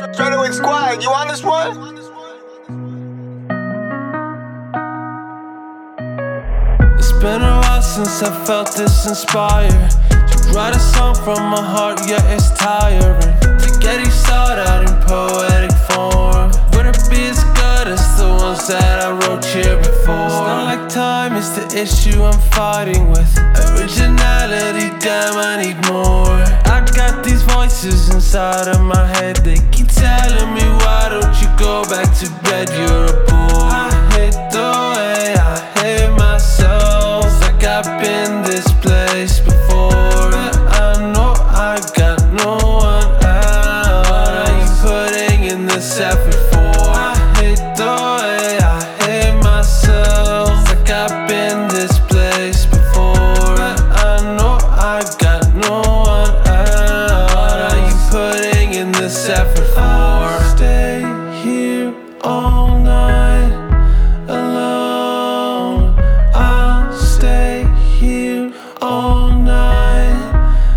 Straightaway Squad, you on this one? It's been a while since I felt this inspired to write a song from my heart, yeah, it's tiring to get each thought out in poetic form. Would it be as good as the ones that I wrote here before? It's not like time is the issue I'm fighting with. Originality, damn, I need more. I got these voices inside of my head, they keep telling me, why don't you go back to bed, you're a bore. I hate the way I hate myself, like I've been this place before. I know I got no one else. What are you putting in this effort for? I hate the way I hate myself, like I've been this place before. I know I got no one else. What are you putting in this effort for? I'll stay here all night alone. I'll stay here all night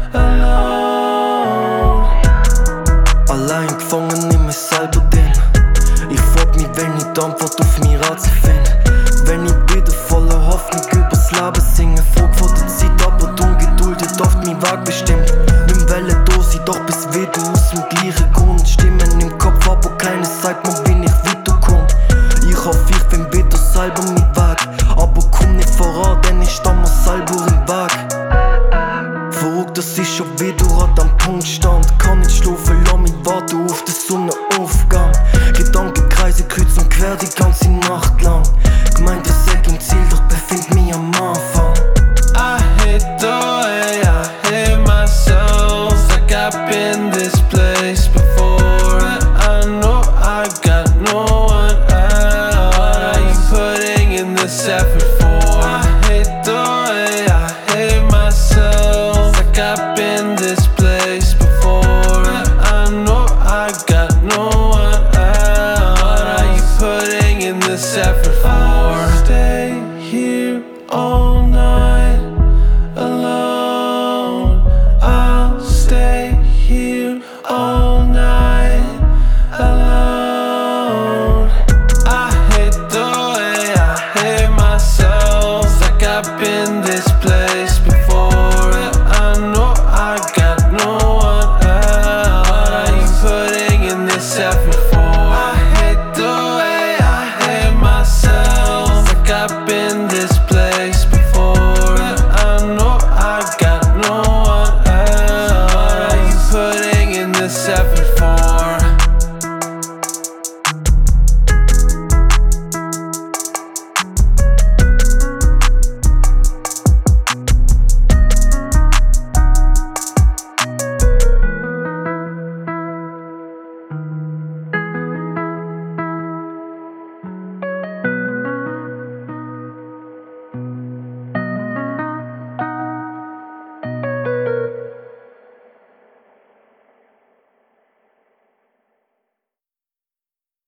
alone. Allein gefangen in mir selber drin. Ich frag mich, wenn ich die Antwort auf mich Rätsel find. Wenn ich wieder voller Hoffnung übers Leben singe. Frag vor der Zeit, aber die Ungeduld hat oft meinen Weg bestimmt. Nicht wollen da sein, doch bis wieder aus dem gleichen Grund. Stimmen im Kopf, aber keines sagt mir, wie ich weiterkomme. Ich hoffe, ich find wieder selber meinen Weg. Aber komm nicht voran, denn ich stehe mir selber im Weg. Verrückt, dass ich schon wieder